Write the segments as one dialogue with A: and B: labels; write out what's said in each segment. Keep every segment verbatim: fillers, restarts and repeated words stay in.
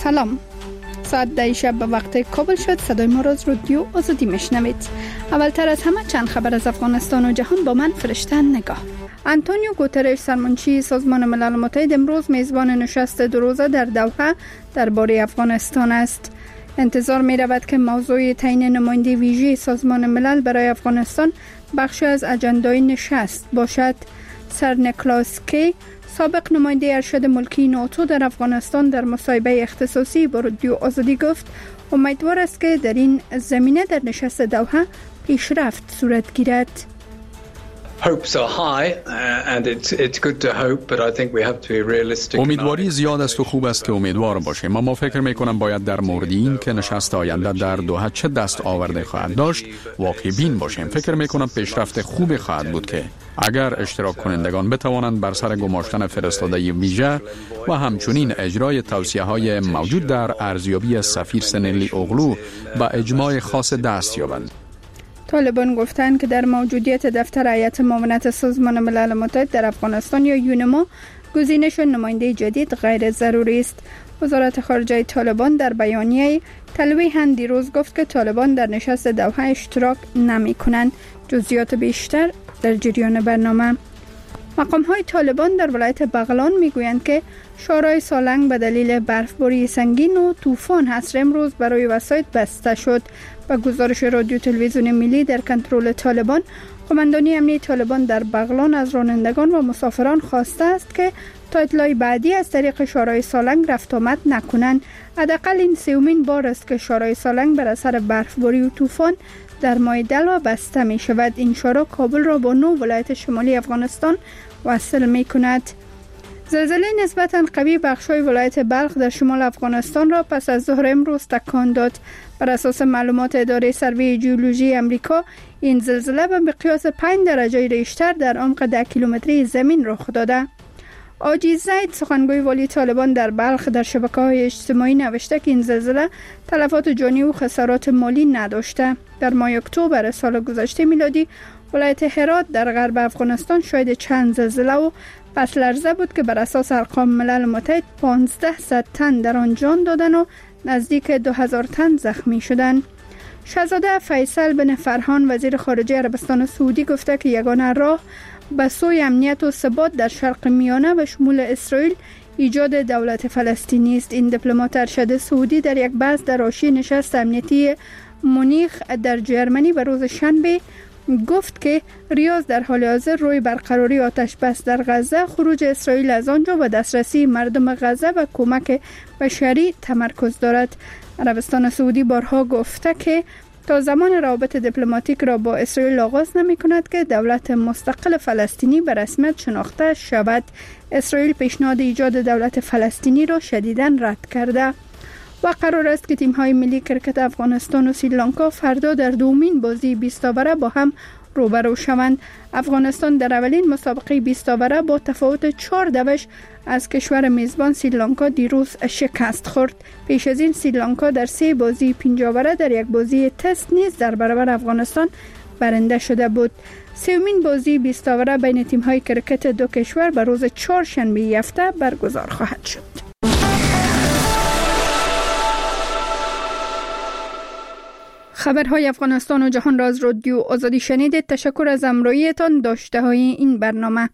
A: سلام. ساعت ده شب به وقت کابل شد. صدای ما را از رادیو آزادی میشنوید. اولتر از همه چند خبر از افغانستان و جهان با من فرشته نگاه. آنتونیو گوترش سرمنشی سازمان ملل متحد امروز میزبان نشست دو روزه در دوحه درباره افغانستان است. انتظار می رود که موضوع تعیین نماینده ویژه سازمان ملل برای افغانستان بخشی از اجندای نشست باشد. سر نیکلاس کی، سابق نماینده ارشد ملکی ناتو در افغانستان، در مصاحبه اختصاصی با رادیو آزادی گفت امیدوار است که در این زمینه در نشست دوحه پیشرفت صورت گیرد.
B: امیدواری زیاد است و خوب است که امیدوار باشیم، اما فکر میکنم باید در مورد این که نشست آینده در دوحه چه دست آورده خواهد داشت واقع بین باشیم. فکر میکنم پیشرفت خوبی خواهد بود که اگر اشتراک کنندگان بتوانند بر سر گماشتن فرستاده ویژه و همچنین اجرای توصیه های موجود در ارزیابی سفیر سنلی اوغلو و اجماع خاص دست یابند.
A: طالبان گفتند که در موجودیت دفتر هیئت معاونت سازمان ملل متحد در افغانستان یا یونما گزینش نماینده جدید غیر ضروری است. وزارت خارجه طالبان در بیانیه تلویحاً دیروز گفت که طالبان در نشست دوحه اشتراک نمی کنند. جزئیات بیشتر در جریان برنامه. مقام‌های طالبان در ولایت بغلان میگویند که شورای سالنگ به دلیل برفباری سنگین و طوفان حصر امروز برای وسایط بسته شد. با گزارش رادیو تلویزیون ملی در کنترل طالبان، قماندانی امنیتی طالبان در بغلان از رانندگان و مسافران خواسته است که تا اطلاع بعدی از طریق شورای سالنگ رفت آمد نکنند. حداقل این سومین بار است که شورای سالنگ بر اثر برفباری و طوفان در ماه دلو بسته می شود. این شورا کابل را با نو ولایت شمالی افغانستان وصل می کند. زلزله نسبتاً قوی بخش‌های ولایت بلخ در شمال افغانستان را پس از ظهر امروز تکان داد. بر اساس معلومات اداره سروی ژئولوژی آمریکا، این زلزله به مقیاس پنج درجه ریشتر در عمق ده کیلومتری زمین رخ داده. آجی زید، سخنگوی والی طالبان در بلخ، در شبکه‌های اجتماعی نوشته که این زلزله تلفات جانی و خسارات مالی نداشته. در ماه اکتبر سال گذشته میلادی ولایت هرات در غرب افغانستان شاهد چند زلزله و پس لرزه بود که بر اساس ارقام ملل متحد پانزده تن در آن جان دادن و نزدیک دو هزار تن زخمی شدند. شاهزاده فیصل بن فرحان، وزیر خارجه عربستان سعودی، گفته که یگانه راه به سوی امنیت و ثبات در شرق میانه و شمول اسرائیل ایجاد دولت فلسطینی است. این دیپلمات ارشد سعودی در یک بحث در حاشیه نشست امنیتی مونیخ در جرمنی به روز شنبه گفت که ریاض در حال حاضر روی برقراری آتش بس در غزه، خروج اسرائیل از آنجا و دسترسی مردم غزه و کمک بشری تمرکز دارد. عربستان سعودی بارها گفته که تا زمان روابط دیپلماتیک را با اسرائیل آغاز نمی کند که دولت مستقل فلسطینی به رسمیت شناخته شود. اسرائیل پیشنهاد ایجاد دولت فلسطینی را شدیداً رد کرده و قرار است که تیم‌های ملی کرکت افغانستان و سریلانکا فردا در دومین بازی بیست اوره با هم روبرو شوند. افغانستان در اولین مسابقه بیست اوره با تفاوت چهار دوش از کشور میزبان سریلانکا دیروز شکست خورد. پیش از این سریلانکا در سه بازی پنج اوره در یک بازی تست نیز در برابر افغانستان برنده شده بود. سومین بازی بیست اوره بین تیم‌های کرکت دو کشور به روز چهارشنبه هفته برگزار خواهد شد. خبرهای افغانستان و جهان را از رادیو آزادی شنیدید. تشکر از همراهیتان. داشته های این برنامه.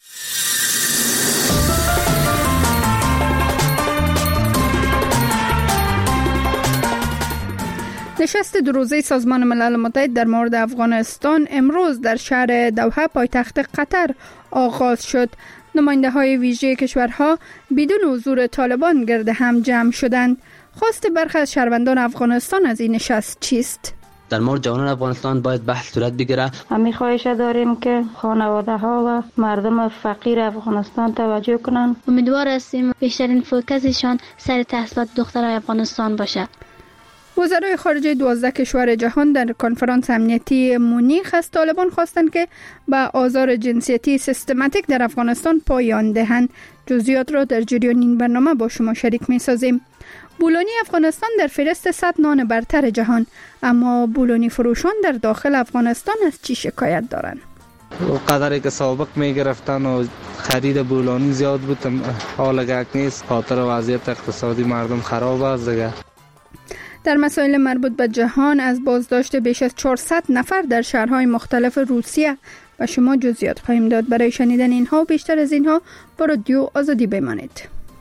A: نشست دو روزه سازمان ملل متحد در مورد افغانستان امروز در شهر دوحه پایتخت قطر آغاز شد. نماینده های ویژه کشورها بدون حضور طالبان گرد هم جمع شدند. خواست برخی از شهروندان افغانستان از این نشست چیست؟
C: در مورد جوانان افغانستان باید بحث صورت بگیره.
D: همین خواهش داریم که خانواده ها و مردم فقیر افغانستان توجه کنند.
E: امیدوار هستیم بیشترین فوکسشان سر تحصیلات دخترای افغانستان باشه.
A: وزرای خارجه دوازده کشور جهان در کنفرانس امنیتی مونیخ از طالبان خواستند که به آزار جنسیتی سیستماتیک در افغانستان پایان دهند. جزئیات را در جریان این برنامه با شما شریک می‌سازیم. بولونی افغانستان در فهرست صد نان برتر جهان، اما بولونی فروشان در داخل افغانستان از چی شکایت دارند؟
F: قدری که سابق میگرفتن و خرید بولانی زیاد بود، حال گک نیست، خاطر وضعیت اقتصادی مردم خراب است دیگه.
A: در مسائل مربوط به جهان از بازداشت بیش از چهارصد نفر در شهرهای مختلف روسیه و شما جزئیات خواهیم داد. برای شنیدن اینها و بیشتر از اینها با رادیو آزادی بمانید.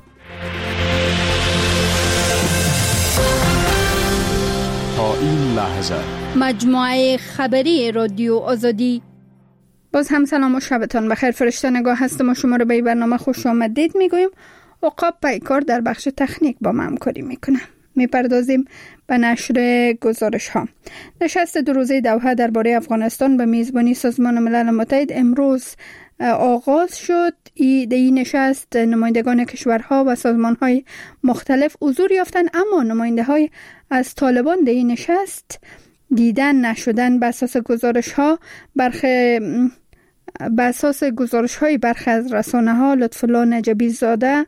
B: تا این لحظه
A: مجموعه خبری رادیو آزادی. باز هم سلام و شبتان بخیر. فرشته نگاه هستم و شما رو به برنامه خوش آمدید میگویم. عقاب پیکار در بخش تکنیک با ما همکاری میکنه. میپردازیم به نشر گزارش ها. نشست دو روزه دوحه درباره افغانستان به میزبانی سازمان ملل متحد امروز آغاز شد. در این نشست نمایندگان کشورها و سازمان های مختلف حضور یافتند، اما نماینده های از طالبان در این نشست دیدن نشدن. به اساس گزارش ها برخی به اساس گزارش های برخی از رسانه ها لطفالله نجفی زاده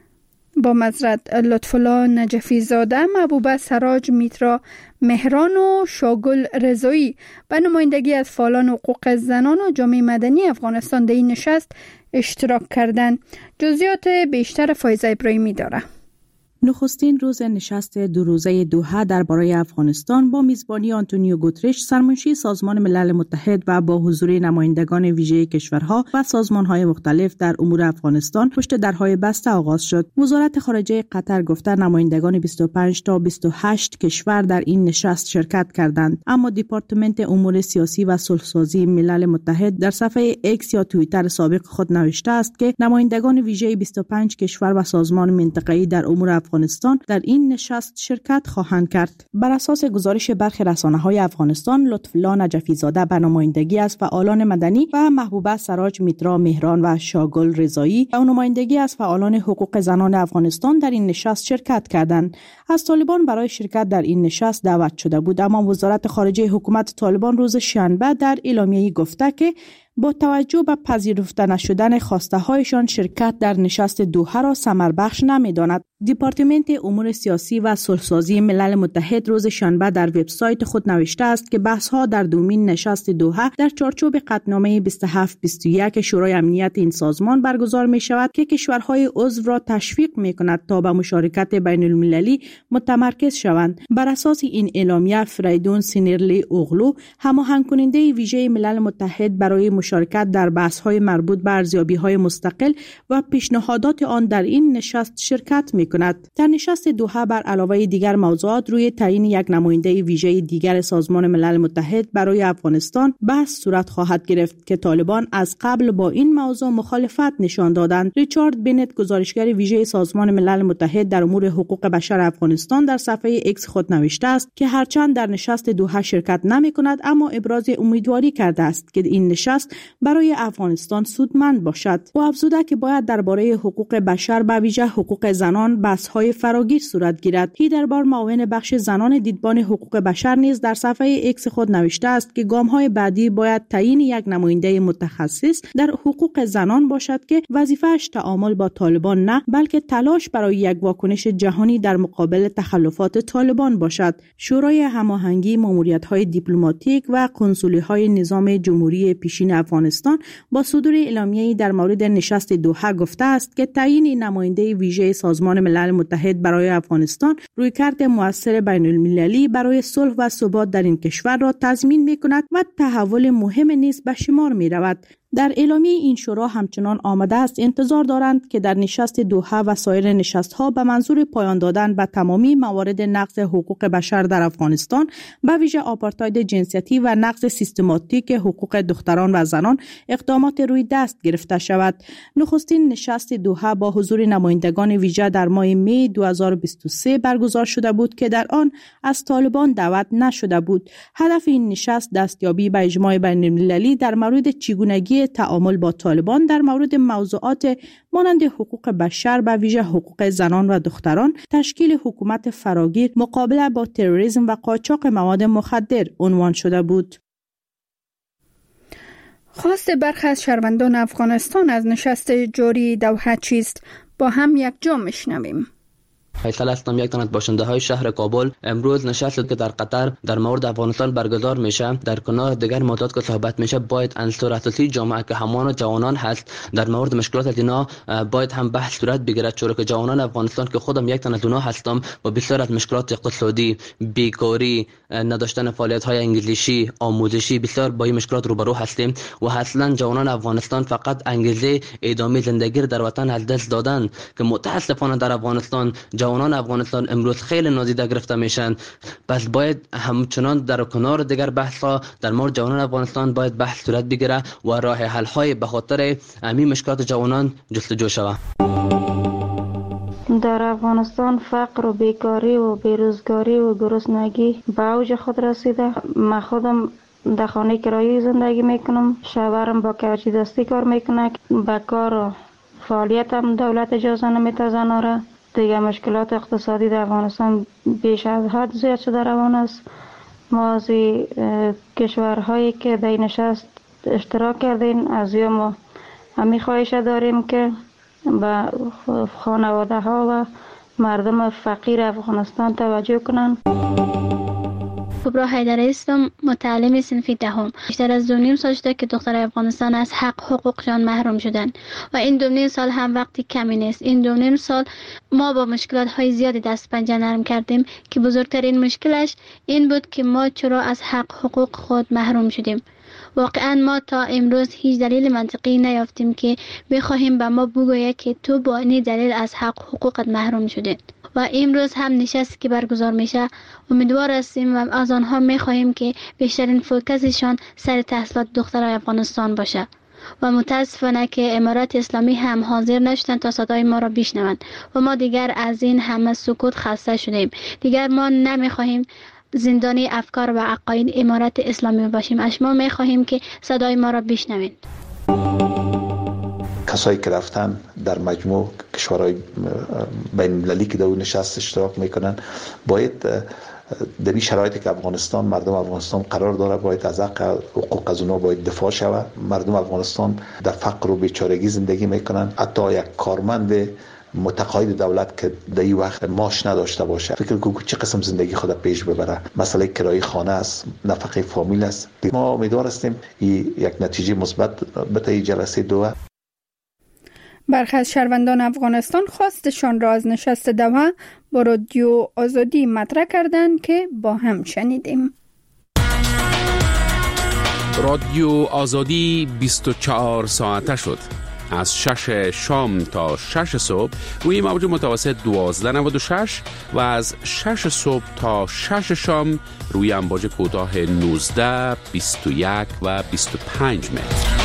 A: با معذرت لطفالله نجفی زاده، محبوبه سراج میترا مهران و شاگل رضایی و نمایندگی از فعالان حقوق زنان و جامعه مدنی افغانستان در این نشست اشتراک کردند. جزئیات بیشتر فایزه ابراهیمی داره.
G: نخستین روز نشست دو روزه دوحه درباره افغانستان با میزبانی آنتونیو گوترش سرمنشی سازمان ملل متحد و با حضور نمایندگان ویژه کشورها و سازمان‌های مختلف در امور افغانستان پشت درهای بسته آغاز شد. وزارت خارجه قطر گفته نمایندگان بیست و پنج تا بیست و هشت کشور در این نشست شرکت کردند، اما دپارتمنت امور سیاسی و صلح‌سازی ملل متحد در صفحه ایکس یا توییتر سابق خود نوشته است که نمایندگان ویژه بیست و پنج کشور و سازمان منطقه‌ای در امور افغانستان در این نشست شرکت خواهند کرد. بر اساس گزارش برخی رسانه‌های افغانستان، لطفالله نجفی زاده به نمایندگی از فعالان مدنی و محبوبه سراج میترا مهران و شاگل رضایی و نمایندگی از فعالان حقوق زنان افغانستان در این نشست شرکت کردند. از طالبان برای شرکت در این نشست دعوت شده بود، اما وزارت خارجه حکومت طالبان روز شنبه در اعلامیه‌ای گفته که با توجه به پذیرفته نشدن خواسته هایشان شرکت در نشست دوحه را ثمربخش نمی‌داند. دپارتمنت امور سیاسی و صلح‌سازی ملل متحد روز شنبه در وبسایت خود نوشته است که بحث‌ها در دومین نشست دوحه در چارچوب قطعنامه بیست و هفت بیست و یک شورای امنیت این سازمان برگزار می‌شود که کشورهای عضو را تشویق می‌کند تا به مشارکت بین‌المللی متمرکز شوند. بر اساس این اعلامیه فریدون سینرلی اوغلو، هماهنگ کننده ویژه ملل متحد برای مشارکت در بحث‌های مربوط به ارزیابی‌های مستقل و پیشنهادات آن در این نشست شرکت می‌کند. در نشست دوحه بر علاوه دیگر موضوعات روی تعیین یک نماینده ویژه دیگر سازمان ملل متحد برای افغانستان بحث صورت خواهد گرفت که طالبان از قبل با این موضوع مخالفت نشان دادند. ریچارد بنت، گزارشگر ویژه سازمان ملل متحد در امور حقوق بشر افغانستان، در صفحه ایکس خود نوشته است که هرچند در نشست دوحه شرکت نمی‌کند، اما ابراز امیدواری کرده است که این نشست برای افغانستان سودمند باشد. او افزوده که باید درباره حقوق بشر به ویژه حقوق زنان بحث‌های فراگیر صورت گیرد. هیدربار، معاون بخش زنان دیدبان حقوق بشر، نیز در صفحه ایکس خود نوشته است که گام‌های بعدی باید تعیین یک نماینده متخصص در حقوق زنان باشد که وظیفه‌اش تعامل با طالبان نه، بلکه تلاش برای یک واکنش جهانی در مقابل تخلفات طالبان باشد. شورای هماهنگی ماموریت‌های دیپلماتیک و کنسولی‌های نظام جمهوری پیشین افغانستان با صدور اعلامیه‌ای در مورد نشست دوحه گفته است که تعیین نماینده ویژه سازمان ملل متحد برای افغانستان رویکرد مؤثر بین‌المللی برای صلح و ثبات در این کشور را تضمین می‌کند و تحول مهم نیز به شمار می‌رود. در اعلامیه این شورا همچنان آمده است انتظار دارند که در نشست دوحه و سایر نشست‌ها به منظور پایان دادن به تمامی موارد نقض حقوق بشر در افغانستان، به ویژه آپارتاید جنسیتی و نقض سیستماتیک حقوق دختران و زنان، اقدامات روی دست گرفته شود. نخستین نشست دوحه با حضور نمایندگان ویژه در ماه می دو هزار و بیست و سه برگزار شده بود که در آن از طالبان دعوت نشده بود. هدف این نشست دستیابی به اجماع بین‌المللی در مورد چگونگی تعامل با طالبان در مورد موضوعات مانند حقوق بشر، به ویژه حقوق زنان و دختران، تشکیل حکومت فراگیر، مقابله با تروریسم و قاچاق مواد مخدر عنوان شده بود.
A: خواست برخی از شهروندان افغانستان از نشست جاری دوحه چیست؟ با هم یک جا میشنویم.
C: فیصل هستم، یک تن از باشنده های شهر کابل. امروز نشستی که در قطر در مورد افغانستان برگزار میشه، در کنار دیگر موضوعات که صحبت میشه باید عنصر اساسی جامعه که همان جوانان هست در مورد مشکلات از اینا باید هم بحث صورت بگیرد، چون که جوانان افغانستان که خودم یک تن از اونها هستم با بسیار از مشکلات اقتصادی، بیکاری، نداشتن فعالیت های انگلیسی، آموزشی، بسیار با این مشکلات روبرو هستیم و اصلا جوانان افغانستان فقط انگیزه ادامه زندگی در وطن از دست دادن که متاسفانه در افغانستان جوانان افغانستان امروز خیلی نادیده گرفته میشن. پس باید همچنان در کنار دیگر بحث‌ها در مورد جوانان افغانستان باید بحث صورت بگیره و راه حل های به خاطر همین مشکلات جوانان جستجو شود.
D: در افغانستان فقر و بیکاری و بیروزگاری و گرسنگی به اوج خود رسیده. من خودم در خانه کرایی زندگی میکنم، شوهرم با کارچی دستی کار میکنه، به کار و فعالیت هم دولت اجازه نمیده زنها را. دیگه مشکلات اقتصادی در افغانستان بیش از حد زیاد شده روان است. ما از کشورهایی که در این نشست اشتراک کردیم از یا ما همین خواهش داریم که به خانواده ها و مردم فقیر افغانستان توجه کنند.
E: کبرا حیدری هستم، متعلم صنف دهم. بیشتر از دو نیم سال شده که دخترای افغانستان از حق حقوقشان محروم شدن و این دو نیم سال هم وقتی کمی نیست. این دو نیم سال ما با مشکلات های زیادی دست پنجه نرم کردیم که بزرگترین مشکلش این بود که ما چرا از حق حقوق خود محروم شدیم. واقعا ما تا امروز هیچ دلیل منطقی نیافتیم که بخواهیم به ما بگوید که تو با این دلیل از حق حقوقت محروم شدی. و امروز هم نشست که برگزار میشه امیدوار هستیم و از آنها میخواهیم که بیشترین فوکسشان سر تحصیلات دخترای افغانستان باشه و متاسفانه که امارات اسلامی هم حاضر نشدن تا صدای ما را بشنوند و ما دیگر از این همه سکوت خسته شدیم. دیگر ما نمیخواهیم زندانی افکار و عقاید امارات اسلامی باشیم. اش ما میخواهیم که صدای ما را بشنوید.
H: کسایی که رفتن در مجموع کشورهای بین المللی که در اون نشست اشتراک میکنن باید در این شرایطی که افغانستان مردم افغانستان قرار داره باید از حق حقوق از اونها باید دفاع شود. مردم افغانستان در فقر و بیچارگی زندگی میکنن. حتی یک کارمند متقاعد دولت که در این وقت معاش نداشته باشه فکر کنم چه قسم زندگی خود پیش ببره. مسئله کرایه خانه است، نفقه فامیل است. ما امیدوار هستیم یک نتیجه مثبت به این جلسه دوحه.
A: برخی از شهروندان افغانستان خواستشان را از نشست دوحه با رادیو آزادی مطرح کردند که با هم شنیدیم.
I: رادیو آزادی بیست و چهار ساعته شد. از شش شام تا شش صبح روی موج متوسط دوازده نود و شش و از شش صبح تا شش شام روی امواج کوتاه نوزده، بیست و یک و بیست و پنج متر.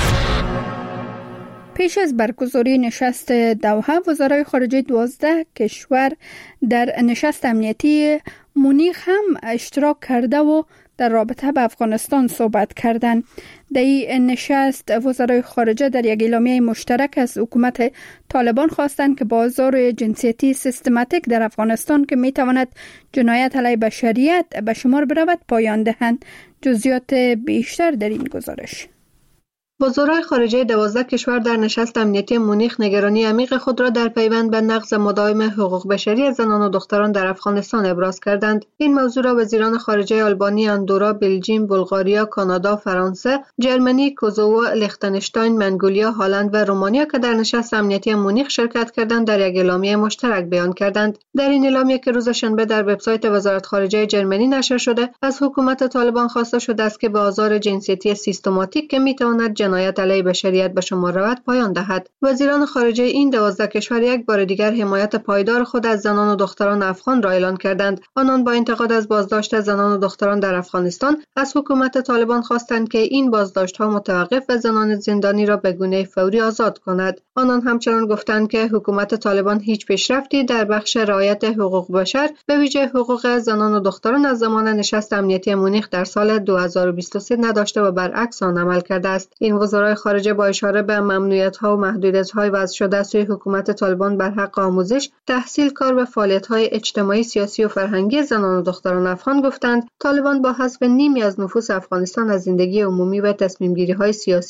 A: پیش از برگزاری نشست دوحه وزرای خارجه دوازده کشور در نشست امنیتی مونیخ هم اشتراک کرده و در رابطه به افغانستان صحبت کردند. در این نشست وزرای خارجه در یک اعلامیه مشترک از حکومت طالبان خواستند که بازار جنسیتی سیستماتیک در افغانستان که میتواند جنایت علیه بشریت به شمار برود پایان دهند. جزئیات بیشتر در این گزارش.
J: وزرای خارجه دوازده کشور در نشست امنیتی مونیخ نگرانی عمیق خود را در پیوند به نقض مداوم حقوق بشری زنان و دختران در افغانستان ابراز کردند. این موضوع را وزیران خارجه آلبانی، اندورا، بلژیم، بلغاریا، کانادا، فرانسه، جرمنی، کوزوو، لیختنشتاین، منگولیا، هلند و رومانیا که در نشست امنیتی مونیخ شرکت کردند در یک اعلامیه مشترک بیان کردند. در این اعلامیه که روز شنبه در وبسایت وزارت خارجه جرمنی نشر شده، از حکومت طالبان خواسته شده است که به آزار جنسیتی سیستماتیک که میتواند جنایت علیه بشریت به شمار رود پایان دهد. وزیران خارجه این دوازده کشور یک بار دیگر حمایت پایدار خود از زنان و دختران افغان را اعلان کردند. آنان با انتقاد از بازداشت زنان و دختران در افغانستان از حکومت طالبان خواستند که این بازداشت‌ها متوقف و زنان زندانی را به گونه فوری آزاد کند. آنان همچنان گفتند که حکومت طالبان هیچ پیشرفتی در بخش رعایت حقوق بشر به ویژه حقوق زنان و دختران از زمان نشست امنیتی مونیخ در سال دو هزار و بیست و سه نداشته و برعکس آن عمل کرده است. این وزرای خارجه با اشاره به ممنوعیت‌ها و محدودیت‌های وضع شده سوی حکومت طالبان بر حق آموزش، تحصیل، کار و فعالیت‌های اجتماعی، سیاسی و فرهنگی زنان و دختران افغان گفتند طالبان با حذف نیمی از نفوس افغانستان از زندگی عمومی و تصمیم‌گیری‌های سیاسی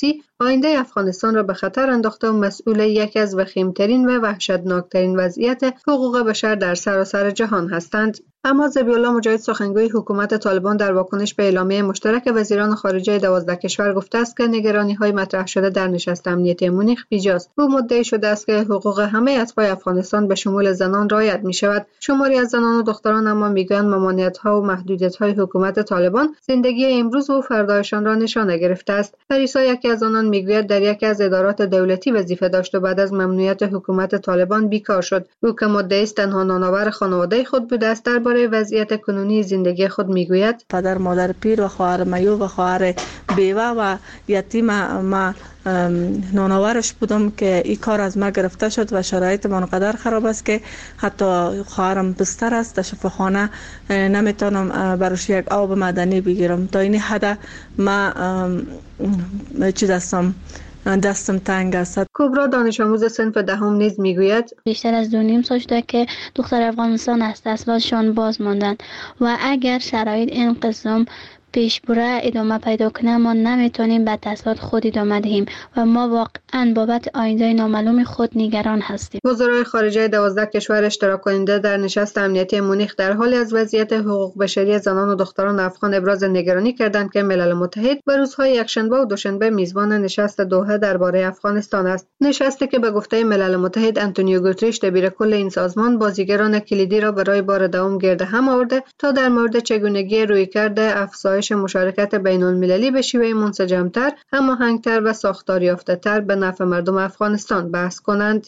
J: آینده افغانستان را به خطر انداخته و مسئول یکی از وخیمترین و وحشتناکترین وضعیت حقوق بشر در سراسر جهان هستند. اما ذبیح‌الله مجاهد سخنگوی حکومت طالبان در واکنش به اعلامیه مشترک وزیران خارجه دوازده کشور گفته است که نگرانی‌های مطرح شده در نشست امنیتی مونیخ بیجاست. او مدعی شده است که حقوق همه اتباع افغانستان به شمول زنان رعایت می‌شود. شماری از زنان و دختران اما میگویند ممانعت‌ها و محدودیت‌های حکومت طالبان زندگی امروز و فردایشان را نشانه گرفته است. پریسا یکی از آنان میگوید در یکی از ادارات دولتی وظیفه داشت و بعد از ممنوعیت حکومت طالبان بیکار شد. او که مدعی است تنها نانآور خانواده خود بوده است در وضعیت کنونی زندگی خود میگوید
K: پدر مادر پیر و خواهر میو و خواهر بیوه و یتیم ما نانآورش بودم که این کار از ما گرفته شد و شرایط من قدر خراب است که حتی خواهرم بستر است در شفاخانه نمیتونم براش یک آب مدنی بگیرم. تا این حد ما چیز هستم دستم تنگ است.
J: کبرا دانش آموز صنف دهم نیز میگوید
E: بیشتر از دو نیم سال شده که دختر افغانستان از تحصیلاتشان باز ماندند و اگر شرایط این قسم پیش بره ادامه پیدا کنه ما نمیتونیم به تحصیلات خود ادامه دهیم و ما واقعا بابت آینده نامعلوم خود نگران هستیم.
J: وزرای خارجه دوازده کشور اشتراک کننده در نشست امنیتی مونیخ در حال از وضعیت حقوق بشری زنان و دختران افغان ابراز نگرانی کردند که ملل متحد به روزهای یکشنبه و دوشنبه میزبان نشست دوحه درباره افغانستان است. نشستی که به گفته ملل متحد آنتونیو گوتریش دبیر کل این سازمان بازیگران کلیدی را برای بار دوم گرد هم آورده تا در مورد چگونگی رویکرد افزایش مشارکت بین المللی به شیوه منسجمتر، هماهنگتر و ساختار یافته‌تر به نفع مردم افغانستان بحث کنند.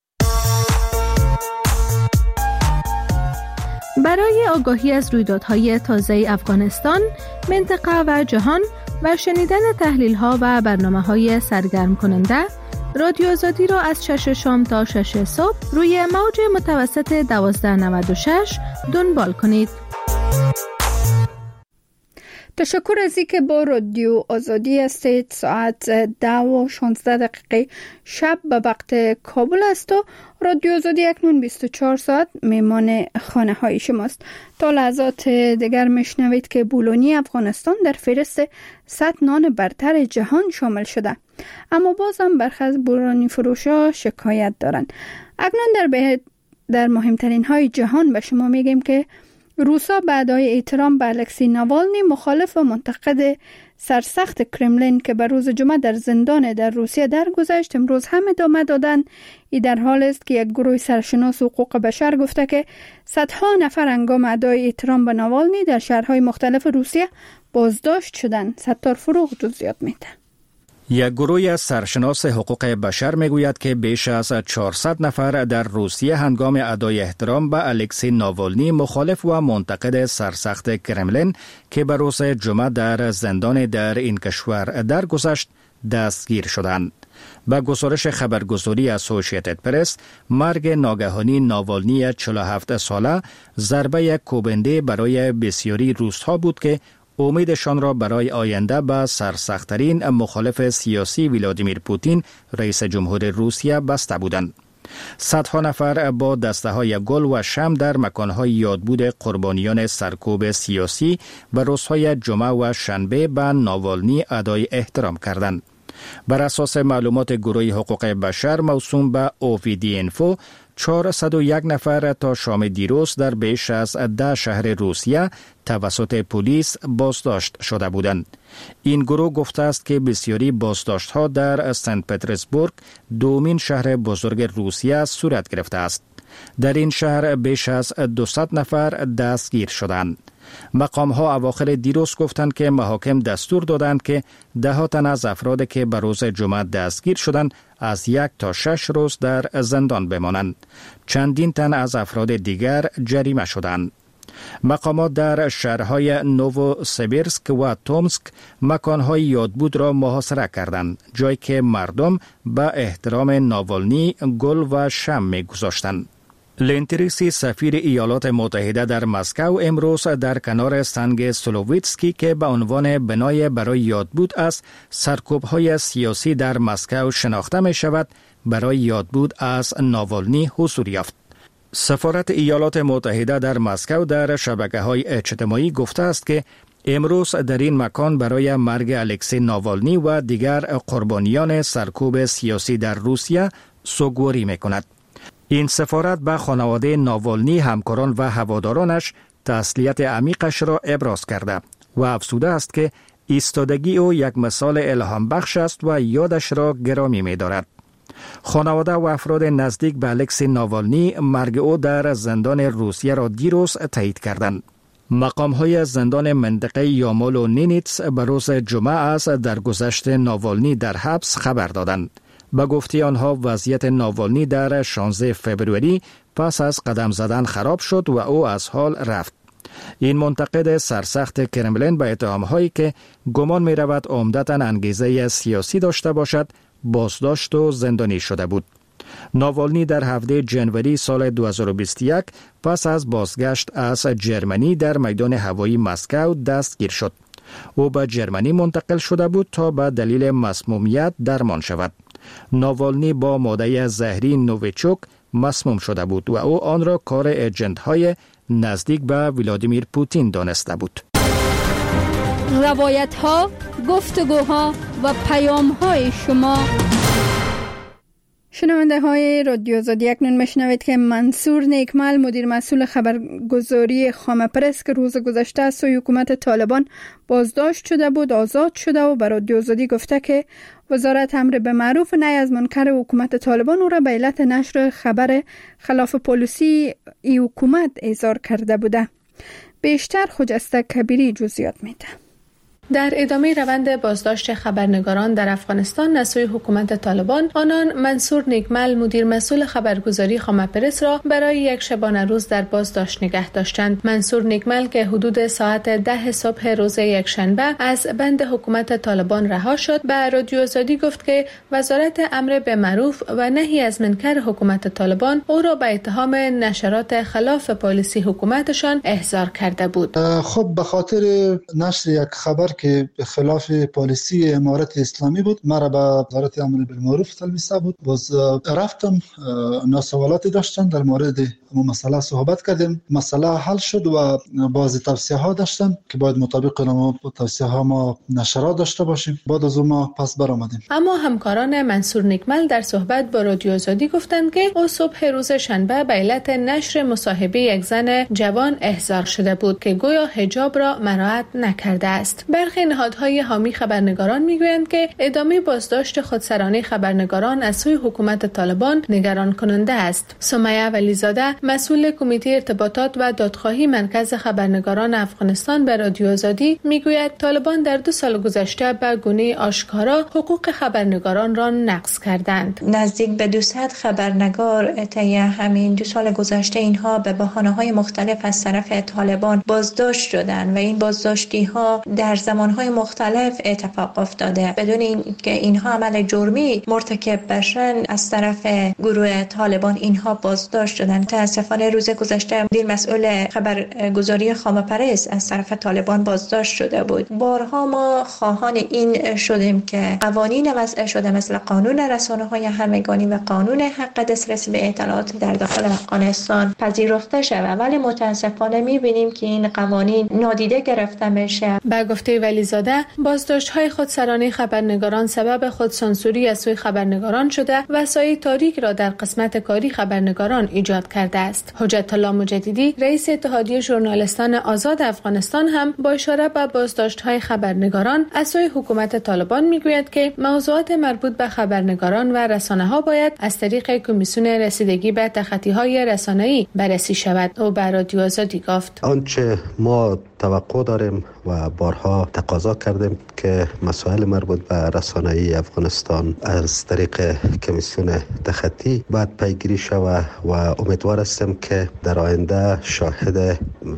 A: برای آگاهی از رویدادهای تازه افغانستان، منطقه و جهان و شنیدن تحلیل‌ها و برنامه‌های سرگرم کننده، رادیو آزادی را از شش شام تا شش صبح روی موج متوسط دوازده نود و شش دنبال کنید. تشکر از اینکه با رادیو آزادی هستید. ساعت ده و شانزده دقیقه شب به وقت کابل است و رادیو آزادی اکنون بیست و چهار ساعت میمان خانه های شماست. تا لحظات دیگر میشنوید که بولونی افغانستان در فهرست صد نان برتر جهان شامل شده، اما باز هم برخی از بولونی فروشا شکایت دارند. اکنون در به در مهمترین های جهان به شما میگیم که روسا به ادای احترام به الکسی ناوالنی، مخالف و منتقد سرسخت کرملین که به روز جمعه در زندان در روسیه درگذشت، امروز هم ادامه دادن. ای در حال است که یک گروه سرشناس حقوق بشر گفته که صدها نفر هنگام ادای احترام به ناوالنی در شهرهای مختلف روسیه بازداشت شدند. ستار فروغ جزئیات میده.
L: یک گروه از سرشناس حقوق بشر میگوید که بیش از چهارصد نفر در روسیه هنگام ادای احترام به الکسی ناوالنی، مخالف و منتقد سرسخت کرملین که به روز جمعه در زندان در این کشور درگذشت، دستگیر شدند. با گزارش خبرگزاری اسوسییتد پرس، مرگ ناگهانی ناوالنی چهل و هفت ساله ضربه کوبنده برای بسیاری روس‌ها بود که امیدشان را برای آینده به سرسخت‌ترین مخالف سیاسی ولادیمیر پوتین رئیس جمهور روسیه بسته بودند. صدها نفر با دسته‌های گل و شمع در مکان‌های یادبود قربانیان سرکوب سیاسی به روزهای جمعه و شنبه به ناوالنی ادای احترام کردند. بر اساس معلومات گروه حقوق بشر موسوم به اوویدی اینفو، چهارصد و یک نفر تا شام دیروز در بیش از ده شهر روسیه توسط پلیس بازداشت شده بودند. این گروه گفته است که بسیاری بازداشت‌ها در سنت پترزبورگ، دومین شهر بزرگ روسیه، صورت گرفته است. در این شهر بیش از دویست نفر دستگیر شدند. مقام‌ها اواخر دیروز گفتند که محاکم دستور دادند که ده ها تن از افراد که به روز جمعه دستگیر شدند از یک تا شش روز در زندان بمانند. چندین تن از افراد دیگر جریمه شدند. مقامات در شهرهای نووسیبیرسک و تومسک مکانهای یادبود را محاصره کردند، جایی که مردم به احترام ناوالنی گل و شمع می‌گذاشتند. لنتریسی سفیر ایالات متحده در مسکو امروز در کنار سنگ سلوویتسکی که به عنوان بنای برای یادبود از سرکوب‌های سیاسی در مسکو شناخته می شود، برای یادبود از ناوالنی حضور یافت. سفارت ایالات متحده در مسکو در شبکه‌های اجتماعی گفته است که امروز در این مکان برای مرگ الکسی ناوالنی و دیگر قربانیان سرکوب سیاسی در روسیه سوگواری میکند. این سفارت به خانواده ناوالنی، همکاران و هوادارانش تسلیت عمیقش را ابراز کرده و افزوده است که ایستادگی او یک مثال الهام بخش است و یادش را گرامی می دارد. خانواده و افراد نزدیک به الکسی ناوالنی مرگ او در زندان روسیه را دیروز تایید کردند. مقام‌های زندان منطقه یامال و نینیتس به روز جمعه از درگذشت ناوالنی در حبس خبر دادند. به گفته آنها وضعیت ناوالنی در شانزده فوریه پس از قدم زدن خراب شد و او از حال رفت. این منتقد سرسخت کرملین به اتهام‌هایی که گمان می‌رود عمدتاً انگیزه سیاسی داشته باشد بازداشت و زندانی شده بود. ناوالنی در هفده ژانویه سال دو هزار و بیست و یک پس از بازگشت از جرمنی در میدان هوایی مسکو دستگیر شد. او به جرمنی منتقل شده بود تا به دلیل مسمومیت درمان شود. ناوالنی با ماده زهری نوویچوک مسموم شده بود و او آن را کار ایجنت‌های نزدیک به ولادیمیر پوتین دانسته بود.
A: روایت‌ها، گفتگوها و پیام‌های شما. شنونده های رادیو آزادی اکنون میشنوید که منصور نیکمل مدیر مسئول خبرگزاری خامه پرس که روز گذشته از سوی حکومت طالبان بازداشت شده بود آزاد شده و به رادیو آزادی گفته که وزارت امر به معروف نهی از منکر حکومت طالبان او را به علت نشر خبر خلاف پالیسی ای حکومت احضار کرده بوده. بیشتر خجسته کبیری جزئیات میده.
M: در ادامه روند بازداشت خبرنگاران در افغانستان از سوی حکومت طالبان، آنان منصور نیکمل مدیر مسئول خبرگزاری خامه پرس را برای یک شبانه روز در بازداشت نگه داشتند. منصور نیکمل که حدود ساعت ده صبح روز یکشنبه از بند حکومت طالبان رها شد، به رادیو آزادی گفت که وزارت امر به معروف و نهی از منکر حکومت طالبان او را به اتهام نشرات خلاف پالیسی حکومتشان احضار کرده بود.
N: خب به خاطر نشر یک خبر که خلاف پالیسی امارت اسلامی بود، مرا به وزارت امر بالمعروف تلبیسه بود. باز رفتم، ناسوالاتی داشتن در مورد اون مسئله صحبت کردیم، مسئله حل شد و بعضی توصیه ها داشتن که باید مطابق ما توصیه ها ما نشرات داشته باشیم. بعد از اون ما پس برآمدیم.
M: اما همکاران منصور نیکمل در صحبت با رادیو آزادی گفتند که او صبح روز شنبه به علت نشر مصاحبه یک زن جوان احضار شده بود که گویا حجاب را مراعات نکرده است. برخی نهادهای حامی خبرنگاران میگویند که ادامه بازداشت خودسرانه خبرنگاران از سوی حکومت طالبان نگران کننده است. سمیه ولیزاده مسئول کمیته ارتباطات و دادخواهی مرکز خبرنگاران افغانستان به رادیو آزادی میگوید طالبان در دو سال گذشته به گونه آشکارا حقوق خبرنگاران را نقض کردند.
O: نزدیک به دویست خبرنگار طی همین دو سال گذشته اینها به بهانه‌های مختلف از طرف طالبان بازداشت شدند و این بازداشتی‌ها در زمانهای مختلف اتفاق افتاده بدون اینکه اینها عمل جرمی مرتکب بشن. از طرف گروه طالبان اینها بازداشت شدند. متاسفانه روز گذشته مدیر مسئول خبرگزاری خامه پرس از طرف طالبان بازداشت شده بود. بارها ما خواهان این شدیم که قوانین وضع شده مثل قانون رسانه‌های همگانی و قانون حق دسترسی به اطلاعات در داخل افغانستان پذیرفته شود، ولی متاسفانه می‌بینیم که این قوانین نادیده گرفته میشه.
M: با گفته ولیزاده بازداشت‌های خودسرانه خبرنگاران سبب خودسانسوری از سوی خبرنگاران شده و سایه تاریک را در قسمت کاری خبرنگاران ایجاد کرده است. حجت الله مجددی رئیس اتحادیه ژورنالیستان آزاد افغانستان هم با اشاره به بازداشت‌های خبرنگاران از سوی حکومت طالبان میگوید که موضوعات مربوط به خبرنگاران و رسانه‌ها باید از طریق کمیسیون رسیدگی به تخطی‌های رسانه‌ای بررسی شود. او به رادیو آزادی گفت
P: آنچه ما توقع داریم و بارها تقاضا کردیم که مسائل مربوط به رسانه‌ای افغانستان از طریق کمیسیون تخطی باید پیگیری شود و امیدوار هستیم که در آینده شاهد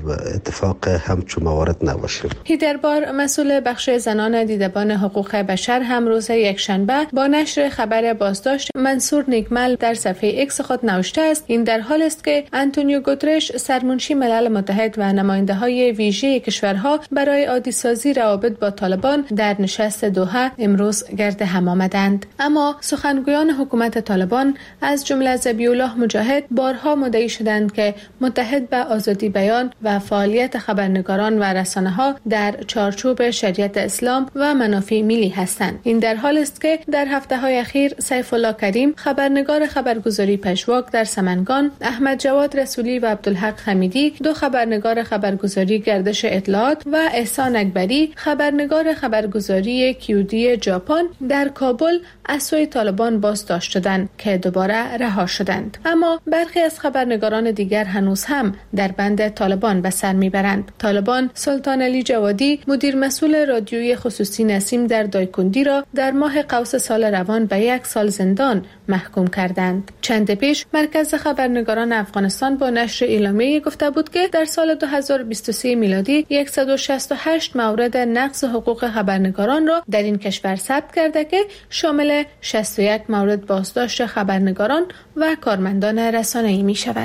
P: اتفاق همچون موارد نباشیم.
M: هیدربار مسئول بخش زنان دیدبان حقوق بشر هم روز یکشنبه با نشر خبر بازداشت منصور نیکمل در صفحه ایکس خود نوشته است این در حال است که آنتونیو گوترش سرمنشی ملل متحد و نماینده‌های ویژه کشورها برای عادی سازی روابط با طالبان در نشست دوحه امروز گرد هم آمدند. اما سخنگویان حکومت طالبان از جمله ذبیح الله مجاهد بارها مدعی شدند که متحد به آزادی بیان و فعالیت خبرنگاران و رسانه‌ها در چارچوب شریعت اسلام و منافع ملی هستند. این در حال است که در هفته‌های اخیر سیف الله کریم خبرنگار خبرگزاری پژواک در سمنگان، احمد جواد رسولی و عبدالحق حمیدی دو خبرنگار خبرگزاری گردش اطلاعات و احسان اکبری خبرنگار خبرگزاری کیودی ژاپن در کابل از سوی طالبان بازداشت شدند که دوباره رها شدند. اما برخی از خبرنگاران دیگر هنوز هم در بند طالبان به سر میبرند. طالبان سلطان علی جوادی مدیر مسئول رادیوی خصوصی نسیم در دایکندی را در ماه قوس سال روان به یک سال زندان محکوم کردند. چند پیش مرکز خبرنگاران افغانستان با نشر اعلامیه گفته بود که در سال دو هزار و بیست و سه میلادی صد و شصت و هشت مورد نقض حقوق خبرنگاران را در این کشور ثبت کرده که شامل شصت و یک مورد بازداشت خبرنگاران و کارمندان رسانه‌ای می شود.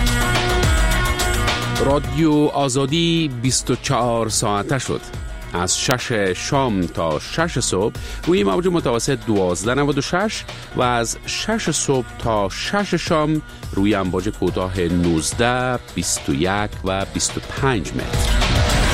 I: رادیو آزادی بیست و چهار ساعته شد. از شش شام تا شش صبح روی موج متوسط دوازده نود و شش و از شش صبح تا شش شام روی امواج کوتاه نوزده، بیست و یک و بیست و پنج متر.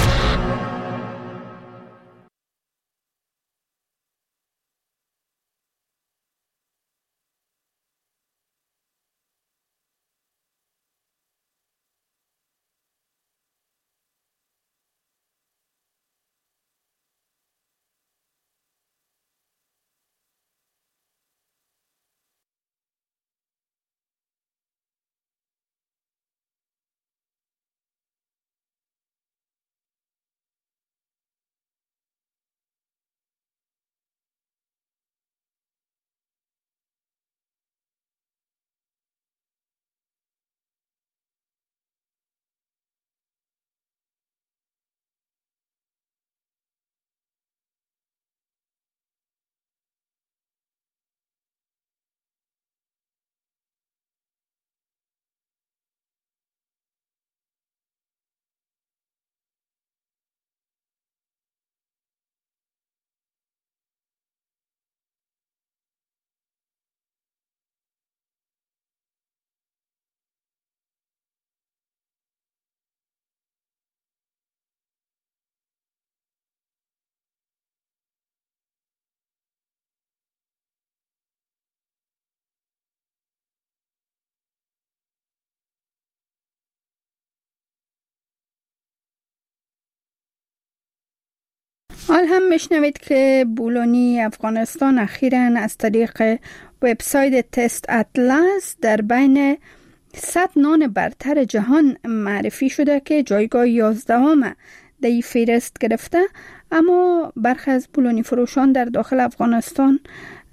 A: حال هم میشنوید که بولونی افغانستان اخیراً از طریق وبسایت تست اطلس در بین صد نان برتر جهان معرفی شده که جایگاه یازدهم در این فهرست گرفته. اما برخی از بولونی فروشان در داخل افغانستان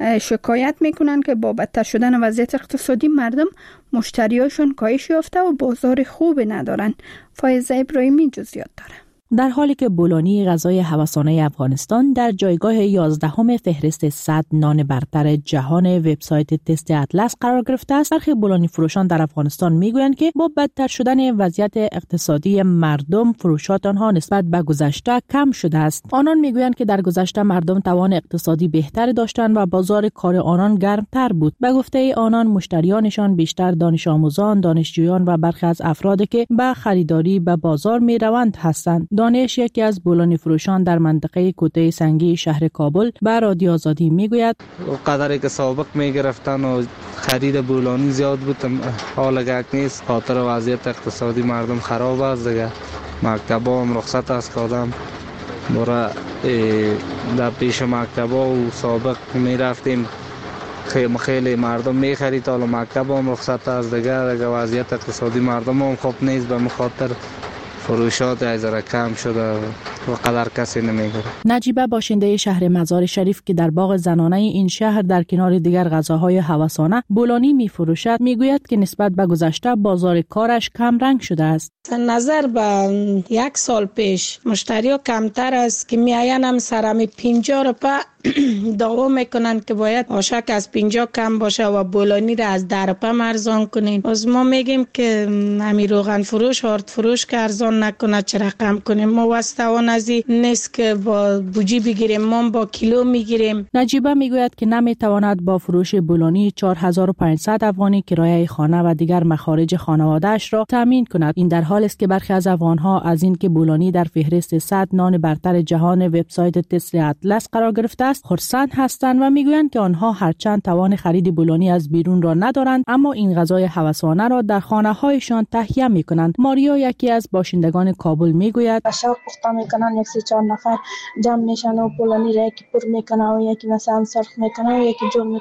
A: شکایت میکنند که با بدتر شدن وضعیت اقتصادی مردم مشتریاشون کاهش یافته و بازار خوب ندارن. فایزه ابراهیمی جزئیات داره.
G: در حالی که بولونی غذای هوسانه افغانستان در جایگاه یازدهم فهرست صد نان برتر جهان وبسایت تست اطلس قرار گرفته است، برخی بولونی فروشان در افغانستان میگویند که با بدتر شدن وضعیت اقتصادی مردم فروشات آنها نسبت به گذشته کم شده است. آنان میگویند که در گذشته مردم توان اقتصادی بهتری داشتند و بازار کار آنان گرمتر بود. به گفته آنان مشتریانشان بیشتر دانش آموزان، دانشجویان و برخی از افرادی که به خریداری به بازار میروند هستند. دانش یکی از بولونی فروشان در منطقه کوته سنگی شهر کابل به رادیو آزادی میگوید
F: قدری که سابق میگرفتن و خرید بولونی زیاد بود حال گک نیست، خاطر وضعیت اقتصادی مردم خراب است دیگه. مکتبا هم رخصت است که آدم برای در پیش مکتبا و سابق میرفتیم خیلی خیلی مردم میخرید، حالا مکتبا هم رخصت است دیگه. دیگه وضعیت اقتصادی مردم هم خوب نیست، به مخاطر فروشات ایزاره کم شده و قدر کسی نمیگیره.
G: نجیبه باشنده شهر مزار شریف که در باغ زنانه این شهر در کنار دیگر غذاهای هوسانه بولونی میفروشد میگوید که نسبت به گذشته بازار کارش کم رنگ شده است.
Q: نظر به یک سال پیش مشتری ها کمتر است که میاین هم سرمی پنجاه روپه دعوا میکنن که باید آشک از پنجاه کم باشه و بولونی را از ده روپه ارزان کنین. از ما میگیم که همین روغن فروش هارد فروش که ارزان نکنه چرا کم کنیم. ما واسطوان از این نیست که با بوجی بگیریم، ما با کیلو میگیریم.
G: نجیبه میگوید که نمیتواند با فروش بولونی چهار هزار و پانصد افغانی کرایه خانه و دیگر مخارج خانواده‌اش را تامین کند. این در حالی حال است که برخی از افغانها از اینکه بولانی در فهرست صد نان برتر جهان وبسایت تسل اطلس قرار گرفته است خرسند هستند و میگویند که آنها هرچند توان خرید بولانی از بیرون را ندارند اما این غذای هوسانه را در خانه هایشان تهیه میکنند. ماریا یکی از باشندگان کابل میگوید
R: شاق پخته میکنن، یک سه چهار نفر جمع میشن و بولانی را یکی پر میکنه و یکی مثلا سرخ میکنه و یکی جور